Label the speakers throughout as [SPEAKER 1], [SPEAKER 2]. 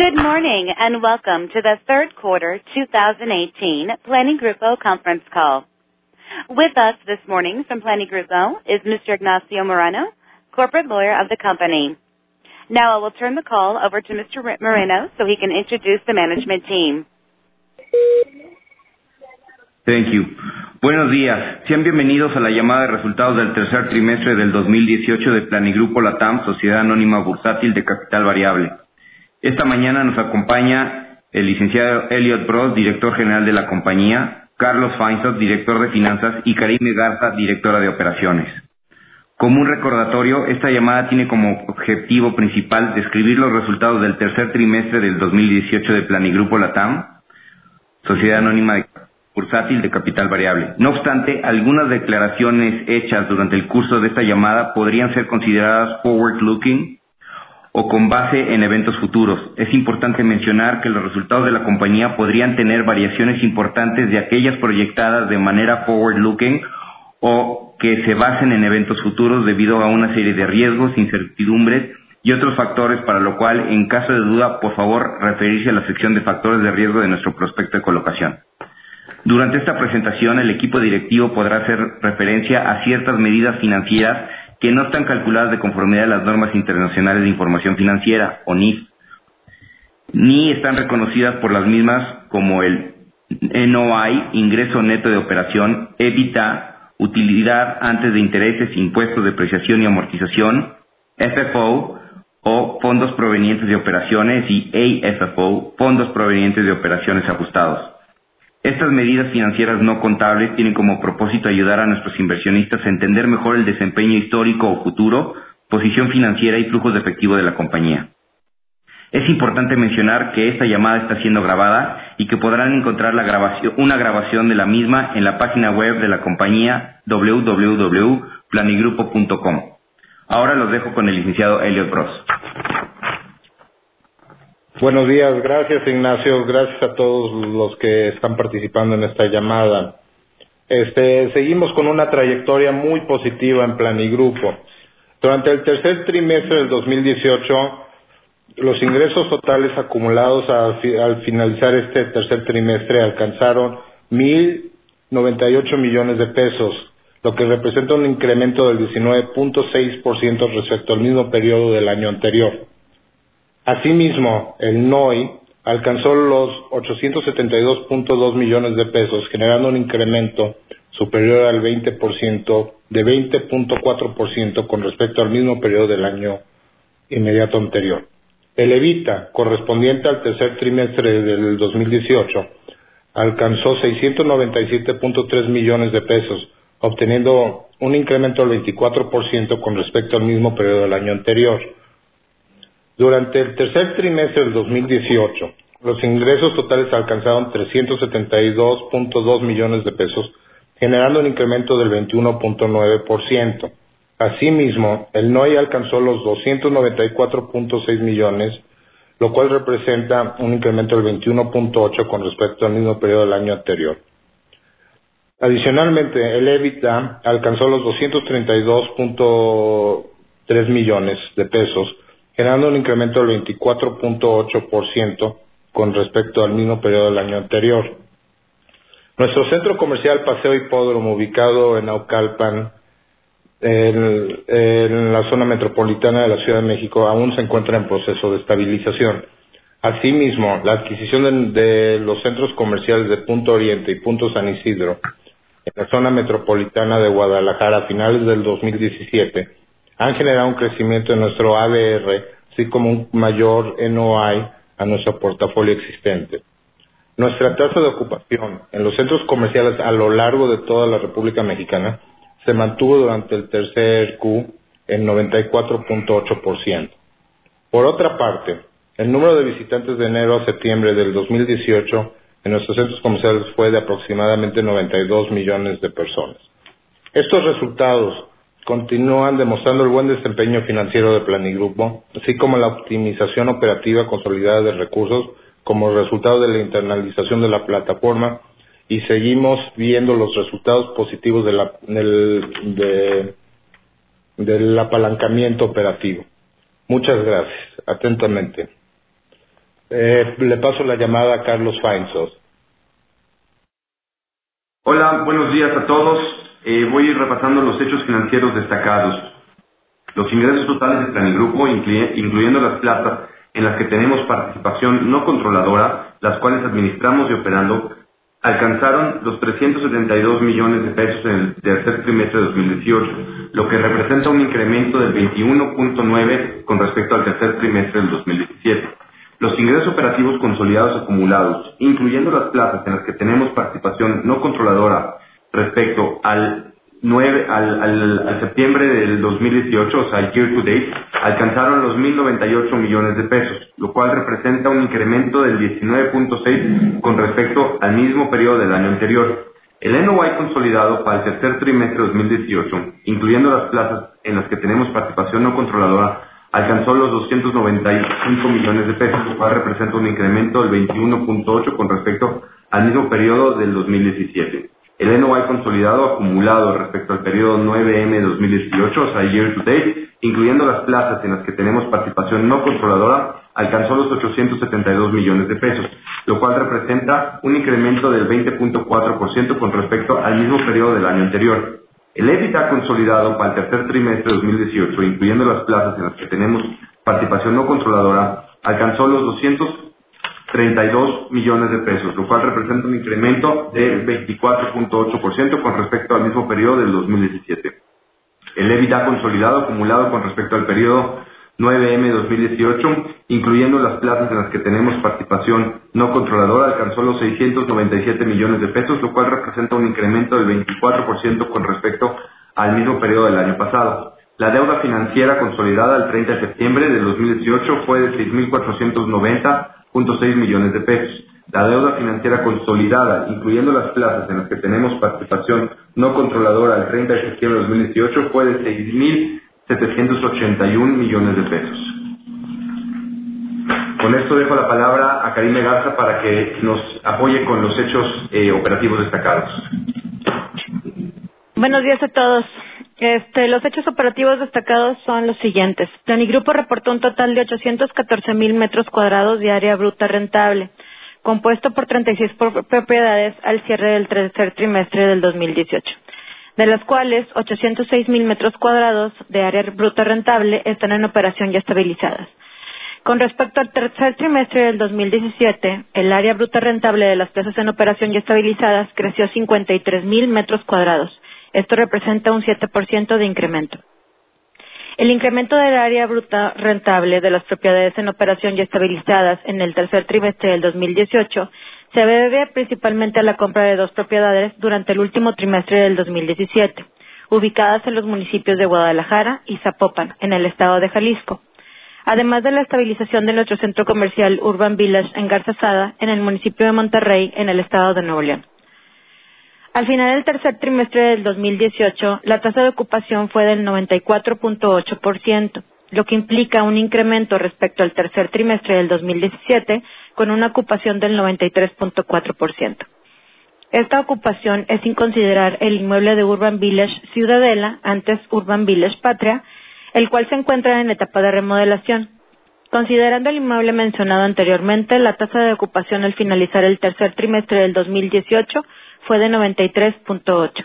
[SPEAKER 1] Good morning and welcome to the third quarter 2018 Planning Grupo conference call. With us this morning from Planning Grupo is Mr. Ignacio Moreno, corporate lawyer of the company. Now I will turn the call over to Mr. Moreno so he can introduce the management team.
[SPEAKER 2] Thank you. Buenos días. Sean bienvenidos a la llamada de resultados del tercer trimestre del 2018 de Planigrupo Latam, Sociedad Anónima Bursátil de Capital Variable. Esta mañana nos acompaña el licenciado Elliot Bros, director general de la compañía, Carlos Feinsod, director de finanzas, y Karime Garza, directora de operaciones. Como un recordatorio, esta llamada tiene como objetivo principal describir los resultados del tercer trimestre del 2018 de Planigrupo Latam, Sociedad Anónima Bursátil de Capital Variable. No obstante, algunas declaraciones hechas durante el curso de esta llamada podrían ser consideradas forward-looking o con base en eventos futuros. Es importante mencionar que los resultados de la compañía podrían tener variaciones importantes de aquellas proyectadas de manera forward-looking o que se basen en eventos futuros debido a una serie de riesgos, incertidumbres y otros factores, para lo cual, en caso de duda, por favor, referirse a la sección de factores de riesgo de nuestro prospecto de colocación. Durante esta presentación, el equipo directivo podrá hacer referencia a ciertas medidas financieras que no están calculadas de conformidad a las normas internacionales de información financiera, o NIF, ni están reconocidas por las mismas como el NOI, ingreso neto de operación, EBITDA, utilidad antes de intereses, impuestos, depreciación y amortización, FFO, o fondos provenientes de operaciones, y AFFO, fondos provenientes de operaciones ajustados. Estas medidas financieras no contables tienen como propósito ayudar a nuestros inversionistas a entender mejor el desempeño histórico o futuro, posición financiera y flujos de efectivo de la compañía. Es importante mencionar que esta llamada está siendo grabada y que podrán encontrar una grabación de la misma en la página web de la compañía www.planigrupo.com. Ahora los dejo con el licenciado Elliot Bros.
[SPEAKER 3] Buenos días, gracias Ignacio, gracias a todos los que están participando en esta llamada. Seguimos con una trayectoria muy positiva en Planigrupo. Durante el tercer trimestre del 2018, los ingresos totales acumulados al finalizar este tercer trimestre alcanzaron 1,098 millones de pesos, lo que representa un incremento del 19.6% respecto al mismo periodo del año anterior. Asimismo, el NOI alcanzó los 872.2 millones de pesos, generando un incremento superior al 20%, de 20.4% con respecto al mismo periodo del año inmediato anterior. El EBITDA, correspondiente al tercer trimestre del 2018, alcanzó 697.3 millones de pesos, obteniendo un incremento del 24% con respecto al mismo periodo del año anterior. Durante el tercer trimestre del 2018, los ingresos totales alcanzaron 372.2 millones de pesos, generando un incremento del 21.9%. Asimismo, el NOI alcanzó los 294.6 millones, lo cual representa un incremento del 21.8% con respecto al mismo periodo del año anterior. Adicionalmente, el EBITDA alcanzó los 232.3 millones de pesos, generando un incremento del 24.8% con respecto al mismo periodo del año anterior. Nuestro centro comercial Paseo Hipódromo, ubicado en Naucalpan, en la zona metropolitana de la Ciudad de México, aún se encuentra en proceso de estabilización. Asimismo, la adquisición de los centros comerciales de Punto Oriente y Punto San Isidro, en la zona metropolitana de Guadalajara a finales del 2017, han generado un crecimiento en nuestro ADR, así como un mayor NOI a nuestro portafolio existente. Nuestra tasa de ocupación en los centros comerciales a lo largo de toda la República Mexicana se mantuvo durante el tercer Q en 94.8%. Por otra parte, el número de visitantes de enero a septiembre del 2018 en nuestros centros comerciales fue de aproximadamente 92 millones de personas. Estos resultados continúan demostrando el buen desempeño financiero de Planigrupo, así como la optimización operativa consolidada de recursos como resultado de la internalización de la plataforma, y seguimos viendo los resultados positivos del apalancamiento operativo. Muchas gracias. Atentamente. Le paso la llamada a Carlos Feinsos.
[SPEAKER 2] Hola, buenos días a todos. Voy a ir repasando los hechos financieros destacados. Los ingresos totales de Planigrupo, incluyendo las plazas en las que tenemos participación no controladora, las cuales administramos y operando, alcanzaron los 372 millones de pesos en el tercer trimestre de 2018, lo que representa un incremento del 21.9 con respecto al tercer trimestre del 2017. Los ingresos operativos consolidados acumulados, incluyendo las plazas en las que tenemos participación no controladora respecto al septiembre del 2018, o sea, year to date, alcanzaron los 1.098 millones de pesos, lo cual representa un incremento del 19.6 con respecto al mismo periodo del año anterior. El NOI consolidado para el tercer trimestre de 2018, incluyendo las plazas en las que tenemos participación no controladora, alcanzó los 295 millones de pesos, lo cual representa un incremento del 21.8 con respecto al mismo periodo del 2017. El NOI consolidado acumulado respecto al periodo 9M 2018, o sea, year to date, incluyendo las plazas en las que tenemos participación no controladora, alcanzó los 872 millones de pesos, lo cual representa un incremento del 20.4% con respecto al mismo periodo del año anterior. El EBITDA consolidado para el tercer trimestre de 2018, incluyendo las plazas en las que tenemos participación no controladora, alcanzó los 232 millones de pesos, lo cual representa un incremento del 24.8% con respecto al mismo periodo del 2017. El EBITDA consolidado acumulado con respecto al periodo 9M 2018, incluyendo las plazas en las que tenemos participación no controladora, alcanzó los 697 millones de pesos, lo cual representa un incremento del 24% con respecto al mismo periodo del año pasado. La deuda financiera consolidada al 30 de septiembre del 2018 fue de 6.490.6 millones de pesos. La deuda financiera consolidada, incluyendo las plazas en las que tenemos participación no controladora al 30 de septiembre de 2018, fue de 6.781 millones de pesos. Con esto dejo la palabra a Karime Garza para que nos apoye con los hechos operativos destacados.
[SPEAKER 4] Buenos días a todos. Los hechos operativos destacados son los siguientes. Planigrupo reportó un total de 814,000 metros cuadrados de área bruta rentable, compuesto por 36 propiedades al cierre del tercer trimestre del 2018, de las cuales 806,000 metros cuadrados de área bruta rentable están en operación ya estabilizadas. Con respecto al tercer trimestre del 2017, el área bruta rentable de las plazas en operación ya estabilizadas creció 53,000 metros cuadrados. Esto representa un 7% de incremento. El incremento del área bruta rentable de las propiedades en operación ya estabilizadas en el tercer trimestre del 2018 se debe principalmente a la compra de 2 propiedades durante el último trimestre del 2017, ubicadas en los municipios de Guadalajara y Zapopan, en el estado de Jalisco, además de la estabilización de nuestro centro comercial Urban Village en Garzazada, en el municipio de Monterrey, en el estado de Nuevo León. Al final del tercer trimestre del 2018, la tasa de ocupación fue del 94.8%, lo que implica un incremento respecto al tercer trimestre del 2017, con una ocupación del 93.4%. Esta ocupación es sin considerar el inmueble de Urban Village Ciudadela, antes Urban Village Patria, el cual se encuentra en etapa de remodelación. Considerando el inmueble mencionado anteriormente, la tasa de ocupación al finalizar el tercer trimestre del 2018 fue de 93.8.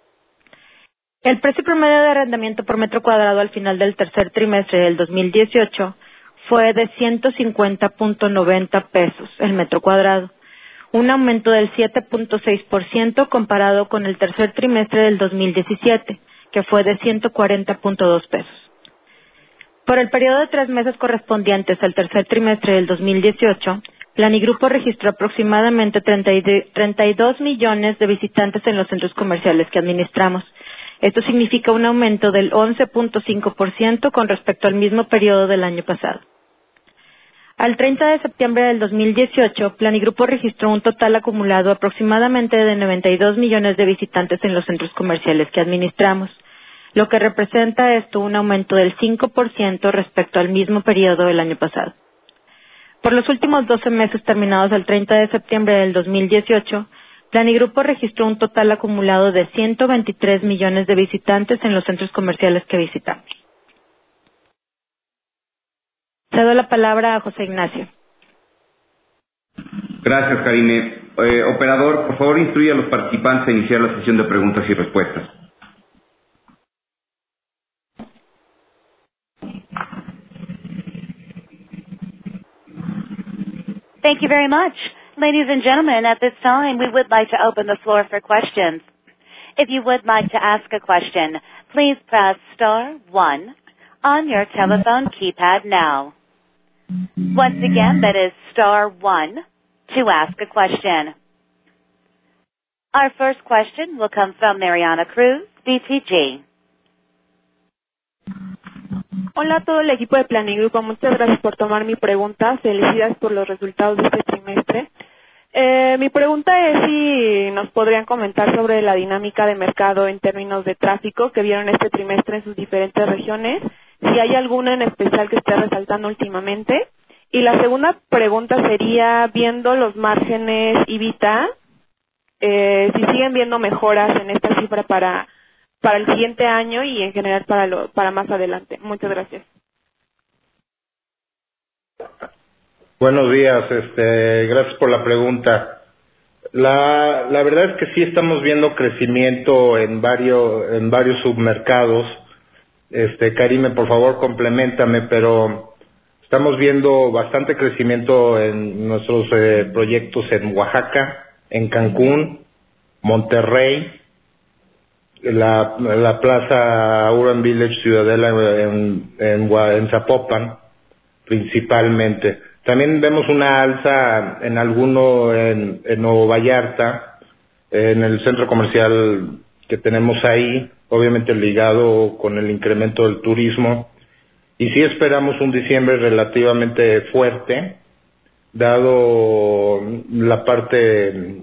[SPEAKER 4] El precio promedio de arrendamiento por metro cuadrado al final del tercer trimestre del 2018 fue de 150.90 pesos el metro cuadrado, un aumento del 7.6% comparado con el tercer trimestre del 2017, que fue de 140.2 pesos. Por el periodo de 3 meses correspondientes al tercer trimestre del 2018, Planigrupo registró aproximadamente 32 millones de visitantes en los centros comerciales que administramos. Esto significa un aumento del 11.5% con respecto al mismo periodo del año pasado. Al 30 de septiembre del 2018, Planigrupo registró un total acumulado aproximadamente de 92 millones de visitantes en los centros comerciales que administramos, lo que representa esto un aumento del 5% respecto al mismo periodo del año pasado. Por los últimos 12 meses terminados el 30 de septiembre del 2018, Planigrupo registró un total acumulado de 123 millones de visitantes en los centros comerciales que visitamos. Cedo la palabra a José Ignacio.
[SPEAKER 2] Gracias, Karime. Operador, por favor, instruye a los participantes a iniciar la sesión de preguntas y respuestas.
[SPEAKER 1] Thank you very much. Ladies and gentlemen, at this time, we would like to open the floor for questions. If you would like to ask a question, please press star 1 on your telephone keypad now. Once again, that is star 1 to ask a question. Our first question will come from Mariana Cruz, BTG.
[SPEAKER 5] Hola a todo el equipo de Planigrupo, muchas gracias por tomar mi pregunta, felicidades por los resultados de este trimestre. Mi pregunta es si nos podrían comentar sobre la dinámica de mercado en términos de tráfico que vieron este trimestre en sus diferentes regiones, si hay alguna en especial que esté resaltando últimamente. Y la segunda pregunta sería, viendo los márgenes EBITDA, si siguen viendo mejoras en esta cifra para el siguiente año y en general para más adelante. Muchas gracias.
[SPEAKER 3] Buenos días, gracias por la pregunta. La verdad es que sí estamos viendo crecimiento en varios submercados. Karime, por favor, compleméntame, pero estamos viendo bastante crecimiento en nuestros proyectos en Oaxaca, en Cancún, Monterrey, la Plaza Urban Village Ciudadela en Zapopan, principalmente. También vemos una alza en Nuevo Vallarta, en el centro comercial que tenemos ahí, obviamente ligado con el incremento del turismo. Y sí esperamos un diciembre relativamente fuerte, dado la parte,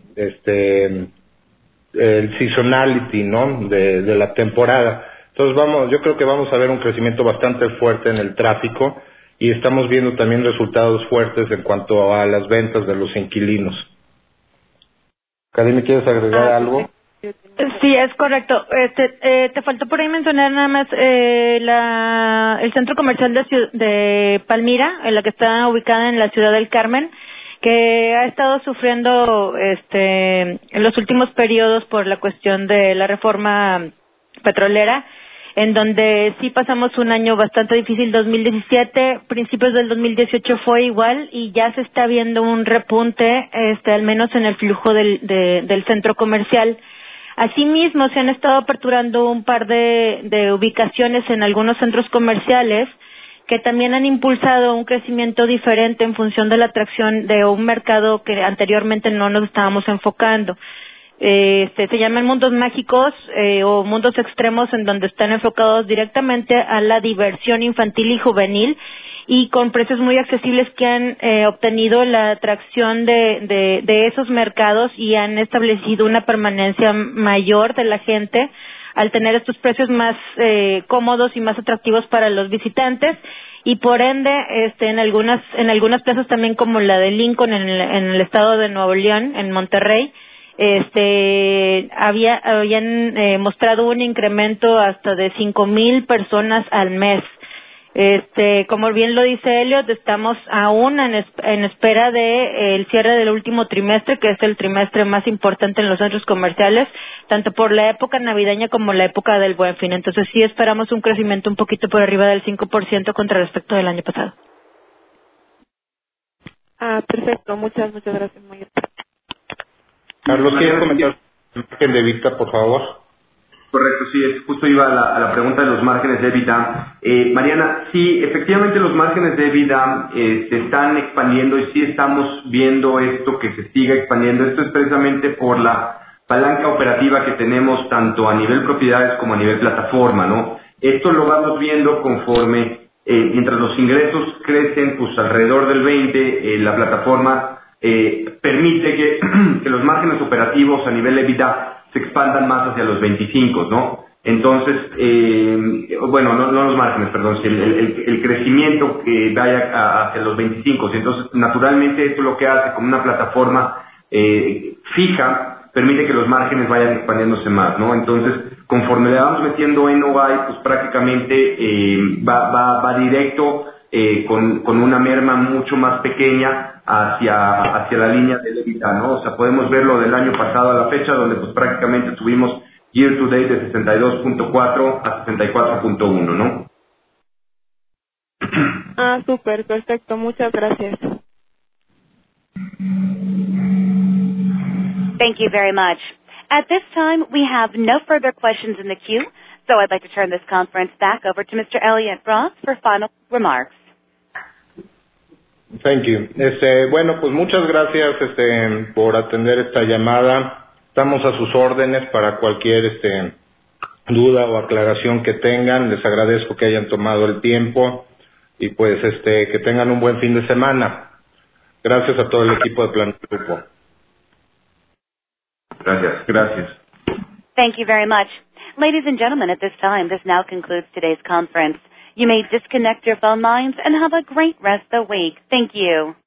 [SPEAKER 3] el seasonality, ¿no? De la temporada. Entonces yo creo que vamos a ver un crecimiento bastante fuerte en el tráfico y estamos viendo también resultados fuertes en cuanto a las ventas de los inquilinos. Karime, ¿quieres agregar algo?
[SPEAKER 4] Sí, es correcto. Te faltó por ahí mencionar nada más el centro comercial de Palmira, en la que está ubicada en la ciudad del Carmen, que ha estado sufriendo en los últimos periodos por la cuestión de la reforma petrolera, en donde sí pasamos un año bastante difícil. 2017, principios del 2018 fue igual y ya se está viendo un repunte, al menos en el flujo del centro comercial. Asimismo, se han estado aperturando un par de ubicaciones en algunos centros comerciales que también han impulsado un crecimiento diferente en función de la atracción de un mercado que anteriormente no nos estábamos enfocando. Se llaman mundos mágicos o mundos extremos, en donde están enfocados directamente a la diversión infantil y juvenil y con precios muy accesibles que han obtenido la atracción de esos mercados y han establecido una permanencia mayor de la gente al tener estos precios más cómodos y más atractivos para los visitantes. Y por ende, en algunas plazas también, como la de Lincoln en el estado de Nuevo León, en Monterrey, habían mostrado un incremento hasta de 5,000 personas al mes. Como bien lo dice Elliot, estamos aún en espera de el cierre del último trimestre, que es el trimestre más importante en los centros comerciales, tanto por la época navideña como la época del Buen Fin. Entonces sí esperamos un crecimiento un poquito por arriba del 5% contra respecto del año pasado.
[SPEAKER 5] Perfecto, muchas gracias, muy bien.
[SPEAKER 3] Carlos, ¿quieres comentar el margen de EBITDA, por favor?
[SPEAKER 2] Correcto, sí, justo iba a la pregunta de los márgenes de EBITDA. Mariana, sí, efectivamente los márgenes de EBITDA se están expandiendo y sí estamos viendo esto que se siga expandiendo. Esto es precisamente por la palanca operativa que tenemos tanto a nivel propiedades como a nivel plataforma, ¿no? Esto lo vamos viendo conforme, mientras los ingresos crecen pues alrededor del 20, la plataforma permite que los márgenes operativos a nivel EBITDA se expandan más hacia los 25, ¿no? Entonces, no los márgenes, perdón, el crecimiento que vaya hacia los 25. Entonces, naturalmente, esto lo que hace como una plataforma fija, permite que los márgenes vayan expandiéndose más, ¿no? Entonces, conforme le vamos metiendo NOI, pues prácticamente va directo con una merma mucho más pequeña hacia la línea del EBITDA, ¿no? O sea, podemos verlo del año pasado a la fecha, donde pues prácticamente tuvimos year to date de 62.4 a 64.1, ¿no?
[SPEAKER 5] Súper, perfecto, muchas gracias.
[SPEAKER 1] Thank you very much. At this time, we have no further questions in the queue, so I'd like to turn this conference back over to Mr. Elliot Ross for final remarks.
[SPEAKER 3] Thank you. Bueno, pues muchas gracias por atender esta llamada. Estamos a sus órdenes para cualquier duda o aclaración que tengan. Les agradezco que hayan tomado el tiempo y pues que tengan un buen fin de semana. Gracias a todo el equipo de Plan Grupo.
[SPEAKER 2] Gracias.
[SPEAKER 1] Thank you very much. Ladies and gentlemen, at this time, this now concludes today's conference. You may disconnect your phone lines and have a great rest of the week. Thank you.